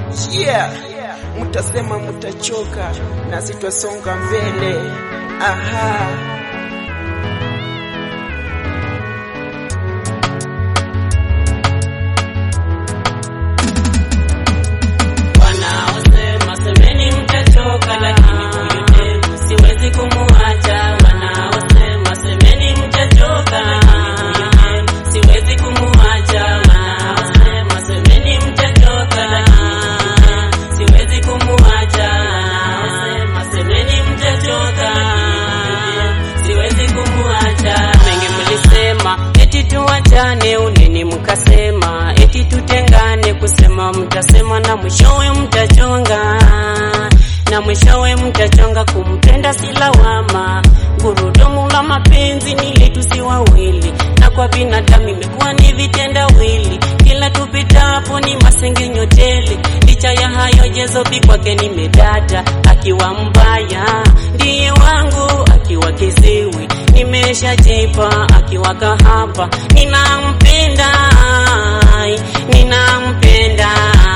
Yeah, mutasema mutachoka na sitwasonga mbele. Aha. Wanaosema semeni mtachoka, lakini huyu demu siwezi kumuacha. Wanaosema semeni mtachoka, lakini huyu demu siwezi kumuacha. Wanaosema semeni mtachoka, lakini siwezi kumuacha. Wanaosema semeni mtachoka, siwezi kumuacha. Mengi mlisema eti tuachane, unini mkasema eti tutengane. Kusema mtasema na mwishowe mtachonga, na mwishowe mtachonga. Kumpenda si lawama, gurudumu la mapenzi ni letu si wawili, na kwa binadamu imekuwa ni vitendawili. Kila tupitapo ni masengenyo tele. Licha ya hayo Jezobi kwake nimedata. Akiwa mbaya ndiye wangu, akiwa kiziwi nimeshajipa. Akiwa kahaba ninampenda, ninampenda.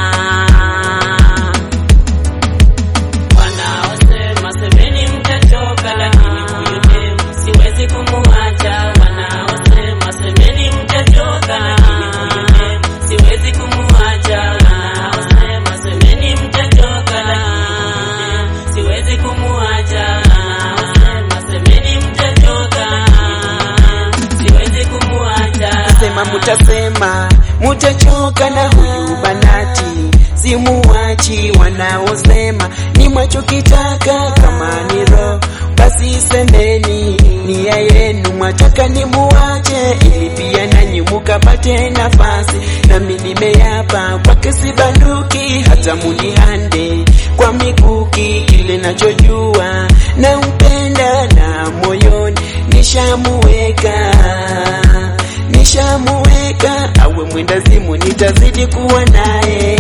Wanaosema semeni mtachoka, lakini huyu demu siwezi kumuacha. Wanaosema semeni mtachoka, lakini huyu demu siwezi kumuacha. Wanaosema semeni mtachoka, lakini siwezi kumuacha. Wanaosema semeni mtachoka, siwezi kumuacha. Sema mutasema mutachoka na huyu banati simuachi. Wanaosema ni mwachokitaka kama ni roho, basi semeni nia yenu. Mwataka ni muache ili pia nanyi mukapate nafasi, nami nimeapa kwake sibanduki. Hata munihande kwa mikuki, kile nachojua na upenda na moyoni nishamuweka, nishamuweka. Awe mwendazimu nitazidi kuwa naye.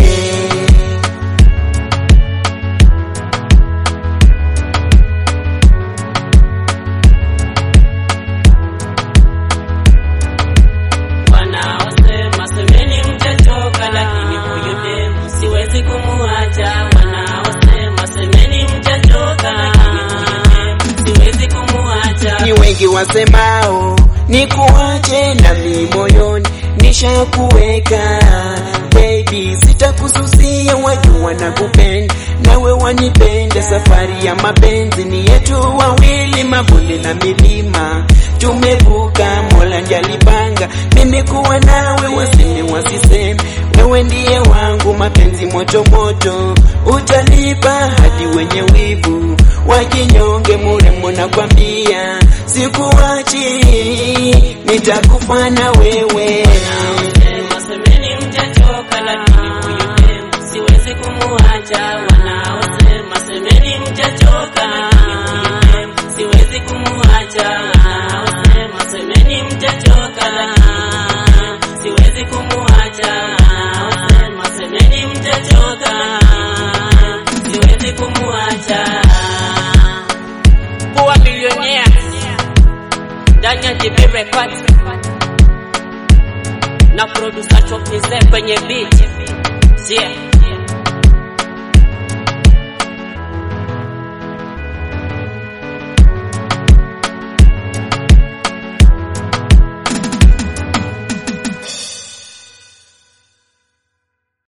Wanaosema semeni mtachoka, lakini huyu demu siwezi kumuacha. Wanaosema semeni mtachoka, lakini huyu demu siwezi kumuacha. Ni wengi wasemao ni kuache, nami moyoni nishakuweka. Baby sitakususia, wajua nakupenda nawe wanipenda. Safari ya mapenzi ni yetu wawili, mabonde na milima tumevuka. Mola ndiye alipanga mimi kuwa nawe, waseme wasiseme wewe ndiye wangu. Mapenzi moto moto utalipa hadi wenye wivu wajinyonge. Murembo nakwambia sikuachi, nitakufa na wewe. Wanaosema semeni mtachoka, lakini huyu demu siwezi kumuacha. Wanaosema semeni mtachoka, lakini huyu demu siwezi kumuacha. Wanaosema semeni mtachoka, lakini siwezi kumuacha. Wanaosema semeni mtachoka, siwezi kumuacha. Kuwa millionaire ndani ya JB Records na producer Chop kwenye beat. Yeah.